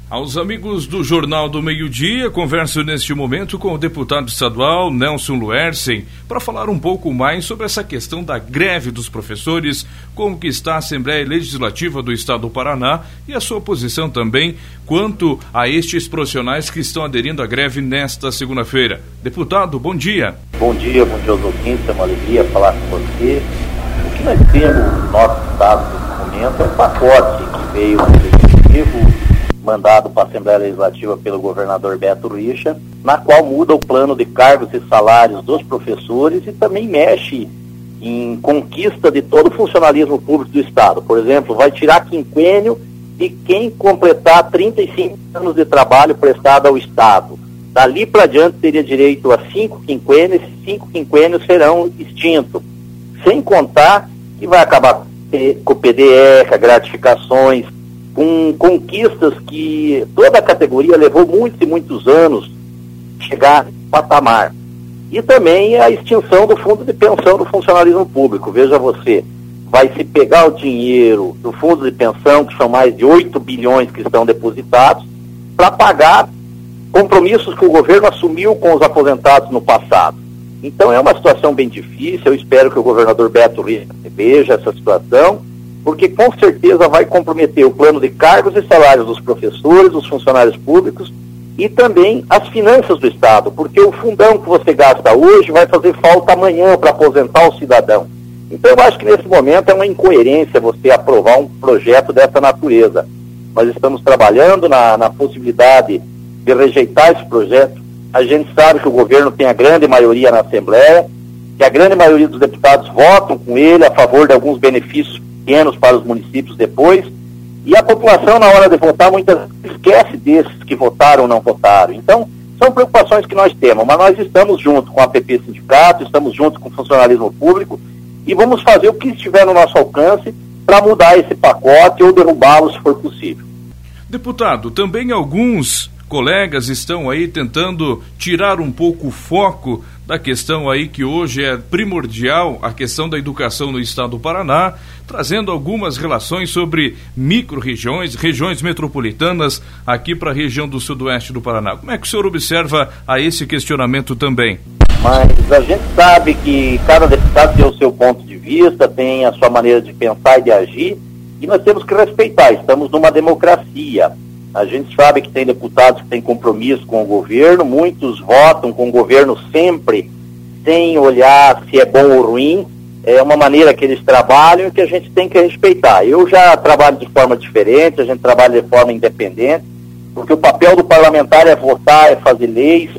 Aos amigos do Jornal do Meio-Dia, converso neste momento com o deputado estadual Nelson Luersen para falar um pouco mais sobre essa questão da greve dos professores, como que está a Assembleia Legislativa do Estado do Paraná e a sua posição também quanto a estes profissionais que estão aderindo à greve nesta segunda-feira. Deputado, bom dia. Bom dia aos ouvintes, é uma alegria falar com você. O que nós temos no nosso estado nesse momento é um pacote que veio do Executivo, mandado para a Assembleia Legislativa pelo governador Beto Richa, na qual muda o plano de cargos e salários dos professores e também mexe em conquista de todo o funcionalismo público do Estado. Por exemplo, vai tirar quinquênio de quem completar 35 anos de trabalho prestado ao Estado. Dali para diante teria direito a 5 quinquênios, esses 5 quinquênios serão extintos. Sem contar que vai acabar com o PDE, com gratificações, com conquistas que toda a categoria levou muitos e muitos anos chegar no patamar. E também a extinção do fundo de pensão do funcionalismo público. Veja você, vai se pegar o dinheiro do fundo de pensão, que são mais de 8 bilhões que estão depositados, para pagar compromissos que o governo assumiu com os aposentados no passado. Então é uma situação bem difícil. Eu espero que o governador Beto Richa veja essa situação, porque com certeza vai comprometer o plano de cargos e salários dos professores, dos funcionários públicos e também as finanças do Estado, porque o fundão que você gasta hoje vai fazer falta amanhã para aposentar o cidadão. Então eu acho que nesse momento é uma incoerência você aprovar um projeto dessa natureza. Nós estamos trabalhando na possibilidade de rejeitar esse projeto. A gente sabe que o governo tem a grande maioria na Assembleia, que a grande maioria dos deputados votam com ele a favor de alguns benefícios pequenos para os municípios depois, e a população na hora de votar muitas vezes esquece desses que votaram ou não votaram. Então, são preocupações que nós temos, mas nós estamos junto com a APP Sindicato, estamos junto com o funcionalismo público e vamos fazer o que estiver no nosso alcance para mudar esse pacote ou derrubá-lo se for possível. Deputado, também alguns colegas estão aí tentando tirar um pouco o foco da questão aí que hoje é primordial, a questão da educação no estado do Paraná, trazendo algumas relações sobre micro-regiões, regiões metropolitanas aqui para a região do sudoeste do Paraná. Como é que o senhor observa a esse questionamento também? Mas a gente sabe que cada deputado tem o seu ponto de vista, tem a sua maneira de pensar e de agir, e nós temos que respeitar. Estamos numa democracia. A gente sabe que tem deputados que têm compromisso com o governo, muitos votam com o governo sempre, sem olhar se é bom ou ruim. É uma maneira que eles trabalham e que a gente tem que respeitar. Eu já trabalho de forma diferente, a gente trabalha de forma independente, porque o papel do parlamentar é votar, é fazer leis,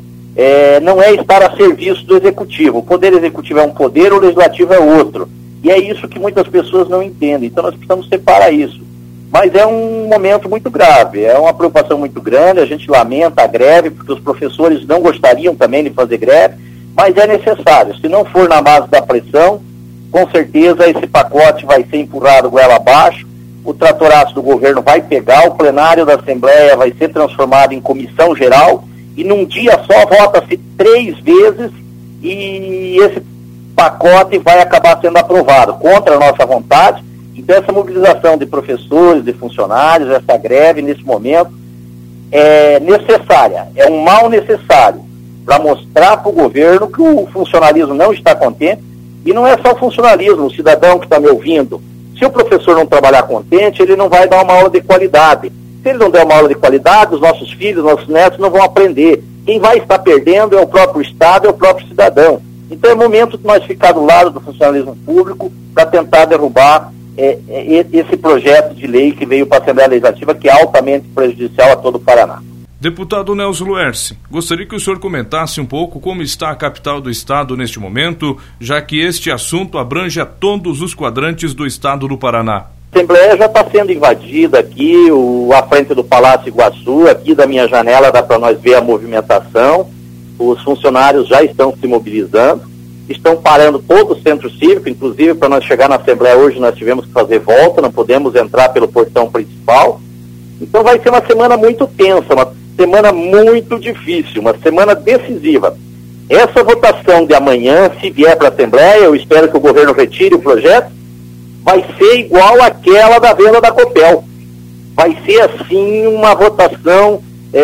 não é estar a serviço do executivo. O poder executivo é um poder, o legislativo é outro. E é isso que muitas pessoas não entendem. Então nós precisamos separar isso. Mas é um momento muito grave, é uma preocupação muito grande, a gente lamenta a greve, porque os professores não gostariam também de fazer greve, mas é necessário. Se não for na base da pressão, com certeza esse pacote vai ser empurrado goela abaixo, o tratoraço do governo vai pegar, o plenário da Assembleia vai ser transformado em comissão geral, e num dia só vota-se 3 vezes, e esse pacote vai acabar sendo aprovado, contra a nossa vontade. Então essa mobilização de professores, de funcionários, essa greve nesse momento é necessária, é um mal necessário para mostrar para o governo que o funcionalismo não está contente, e não é só o funcionalismo, o cidadão que está me ouvindo. Se o professor não trabalhar contente, ele não vai dar uma aula de qualidade. Se ele não der uma aula de qualidade, os nossos filhos, nossos netos não vão aprender. Quem vai estar perdendo é o próprio Estado, é o próprio cidadão. Então é momento de nós ficar do lado do funcionalismo público para tentar derrubar esse projeto de lei que veio para a Assembleia Legislativa, que é altamente prejudicial a todo o Paraná. Deputado Nelson Luersen, gostaria que o senhor comentasse um pouco como está a capital do estado neste momento, já que este assunto abrange a todos os quadrantes do estado do Paraná. A Assembleia já está sendo invadida aqui, a frente do Palácio Iguaçu, aqui da minha janela dá para nós ver a movimentação, os funcionários já estão se mobilizando, estão parando todo o centro cívico, inclusive para nós chegar na Assembleia hoje nós tivemos que fazer volta, não podemos entrar pelo portão principal. Então vai ser uma semana muito tensa, uma semana muito difícil, uma semana decisiva. Essa votação de amanhã, se vier para a Assembleia, eu espero que o governo retire o projeto, vai ser igual àquela da venda da Copel. vai ser assim uma votação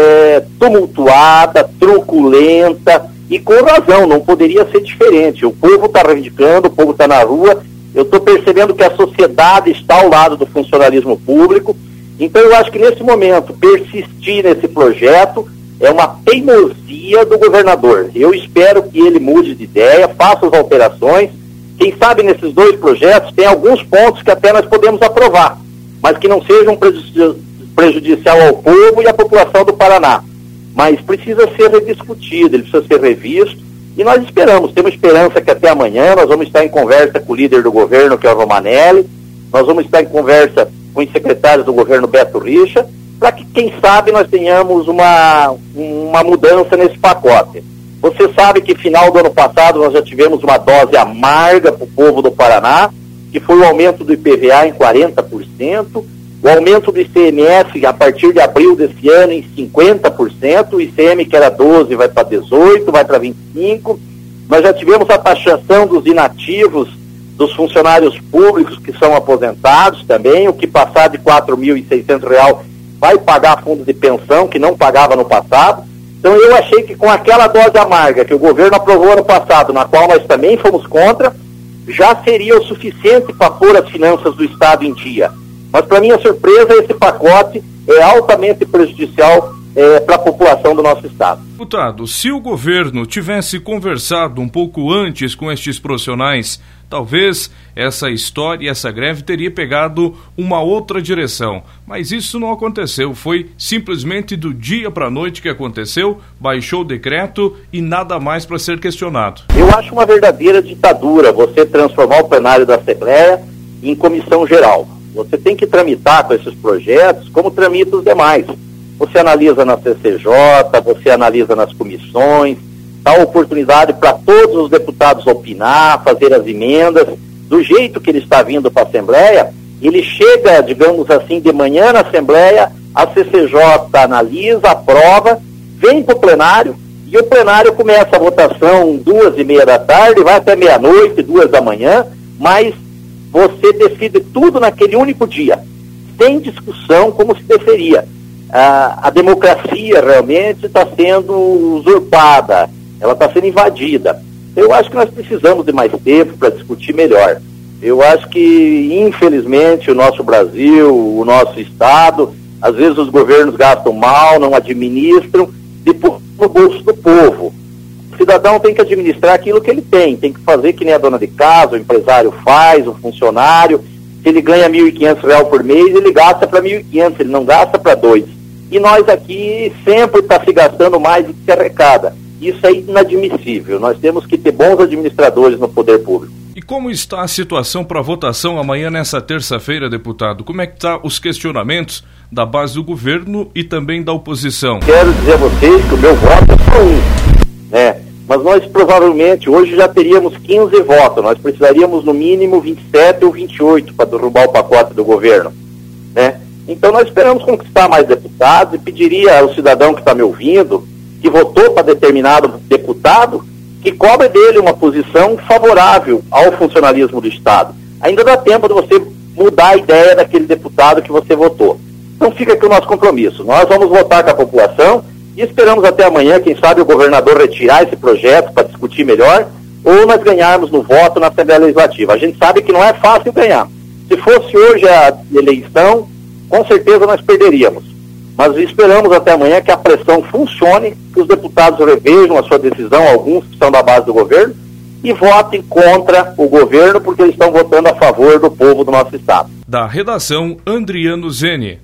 tumultuada, truculenta, e com razão, não poderia ser diferente. O povo está reivindicando, o povo está na rua. Eu estou percebendo que a sociedade está ao lado do funcionalismo público. Então eu acho que nesse momento persistir nesse projeto é uma teimosia do governador. Eu espero que ele mude de ideia, faça as alterações. Quem sabe nesses dois projetos tem alguns pontos que até nós podemos aprovar, mas que não sejam prejudicial ao povo e à população do Paraná. Mas precisa ser rediscutido, ele precisa ser revisto, e nós temos esperança que até amanhã nós vamos estar em conversa com o líder do governo, que é o Romanelli, nós vamos estar em conversa com os secretários do governo, Beto Richa, para que, quem sabe, nós tenhamos uma mudança nesse pacote. Você sabe que final do ano passado nós já tivemos uma dose amarga para o povo do Paraná, que foi o aumento do IPVA em 40%, o aumento do ICMS a partir de abril desse ano em 50%, o ICM que era 12% vai para 18%, vai para 25%. Nós já tivemos a taxação dos inativos, dos funcionários públicos que são aposentados também, o que passar de R$ 4.600 vai pagar fundo de pensão, que não pagava no passado. Então eu achei que com aquela dose amarga que o governo aprovou ano passado, na qual nós também fomos contra, já seria o suficiente para pôr as finanças do Estado em dia. Mas, para minha surpresa, esse pacote é altamente prejudicial para a população do nosso Estado. Deputado, se o governo tivesse conversado um pouco antes com estes profissionais, talvez essa história, essa greve teria pegado uma outra direção. Mas isso não aconteceu, foi simplesmente do dia para a noite que aconteceu, baixou o decreto e nada mais para ser questionado. Eu acho uma verdadeira ditadura você transformar o plenário da Assembleia em comissão geral. Você tem que tramitar com esses projetos como tramita os demais. Você analisa na CCJ, você analisa nas comissões, dá oportunidade para todos os deputados opinar, fazer as emendas. Do jeito que ele está vindo para a Assembleia, ele chega, digamos assim, de manhã na Assembleia, a CCJ analisa, aprova, vem para o plenário, e o plenário começa a votação 2h30 da tarde, vai até meia-noite, 2 da manhã, mas você decide tudo naquele único dia, sem discussão, como se deveria. A democracia realmente está sendo usurpada, ela está sendo invadida. Eu acho que nós precisamos de mais tempo para discutir melhor. Eu acho que, infelizmente, o nosso Brasil, o nosso Estado, às vezes os governos gastam mal, não administram, depois no bolso do povo. O cidadão tem que administrar aquilo que ele tem que fazer que nem a dona de casa, o empresário faz, o funcionário. Se ele ganha R$ 1.500 por mês, ele gasta para 1.500, ele não gasta para 2. E nós aqui sempre está se gastando mais do que se arrecada. Isso é inadmissível. Nós temos que ter bons administradores no poder público. E como está a situação para votação amanhã, nessa terça-feira, deputado? Como é que estão os questionamentos da base do governo e também da oposição? Quero dizer a vocês que o meu voto é só um, né? Mas nós provavelmente hoje já teríamos 15 votos. Nós precisaríamos no mínimo 27 ou 28 para derrubar o pacote do governo, né? Então nós esperamos conquistar mais deputados e pediria ao cidadão que está me ouvindo, que votou para determinado deputado, que cobre dele uma posição favorável ao funcionalismo do Estado. Ainda dá tempo de você mudar a ideia daquele deputado que você votou. Então fica aqui o nosso compromisso. Nós vamos votar com a população e esperamos até amanhã, quem sabe, o governador retirar esse projeto para discutir melhor, ou nós ganharmos no voto na Assembleia Legislativa. A gente sabe que não é fácil ganhar. Se fosse hoje a eleição, com certeza nós perderíamos. Mas esperamos até amanhã que a pressão funcione, que os deputados revejam a sua decisão, alguns que são da base do governo, e votem contra o governo, porque eles estão votando a favor do povo do nosso Estado. Da redação, Andriano Zene.